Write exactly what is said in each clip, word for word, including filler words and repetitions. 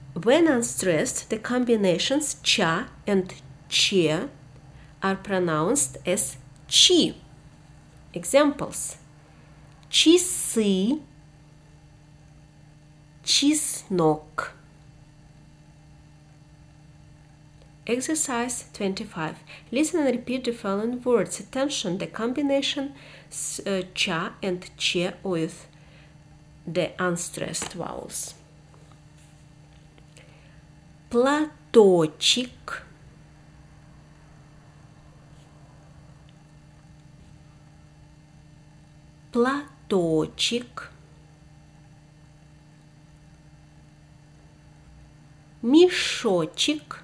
When unstressed, the combinations cha and che are pronounced as chi. Examples: часы, чеснок. Exercise twenty-five. Listen and repeat the following words. Attention, the combination uh, cha and che with the unstressed vowels. Платочек, платочек, мешочек,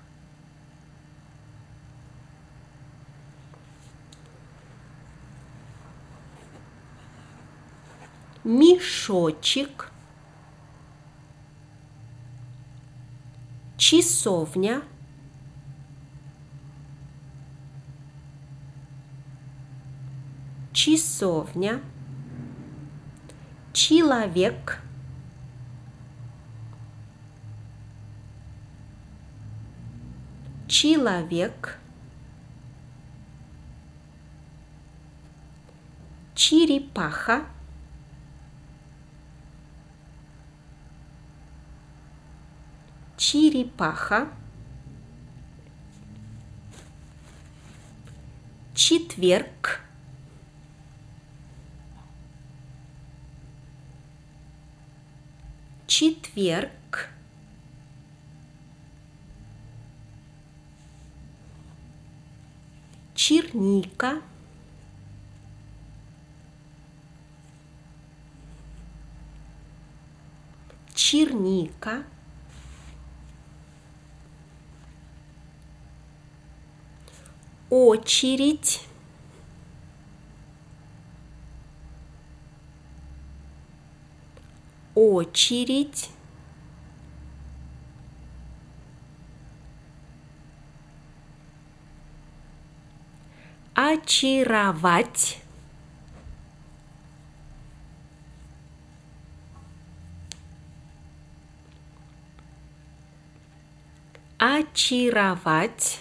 мешочек, часовня, часовня, человек, человек, черепаха, черепаха, четверг, четверг, черника, черника, очередь, очередь, очаровать, очаровать,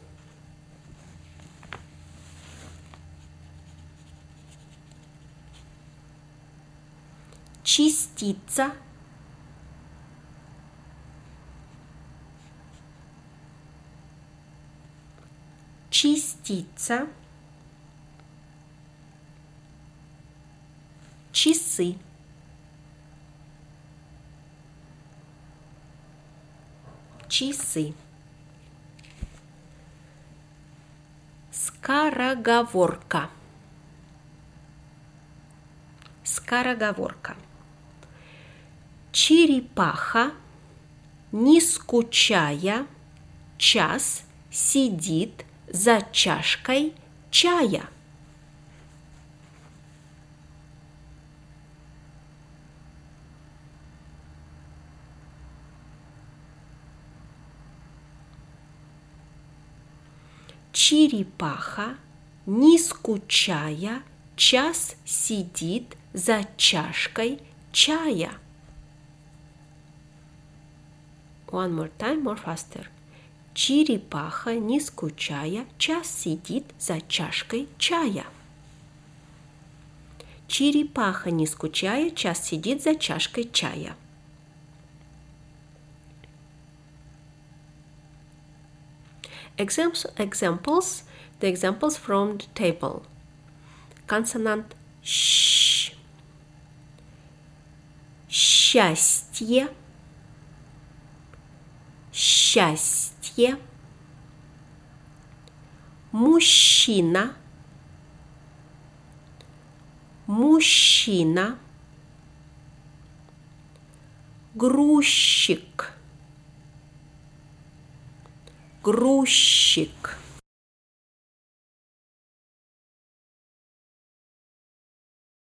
частица, частица, часы, часы, скороговорка, скороговорка. Черепаха, не скучая, час сидит за чашкой чая. Черепаха, не скучая, час сидит за чашкой чая. One more time, more faster. Черепаха, не скучая, час сидит за чашкой чая. Черепаха, не скучая, час сидит за чашкой чая. Examples, examples, the examples from the table. Consonant sh. Счастье, счастье. Мужчина, мужчина. Грузчик, грузчик.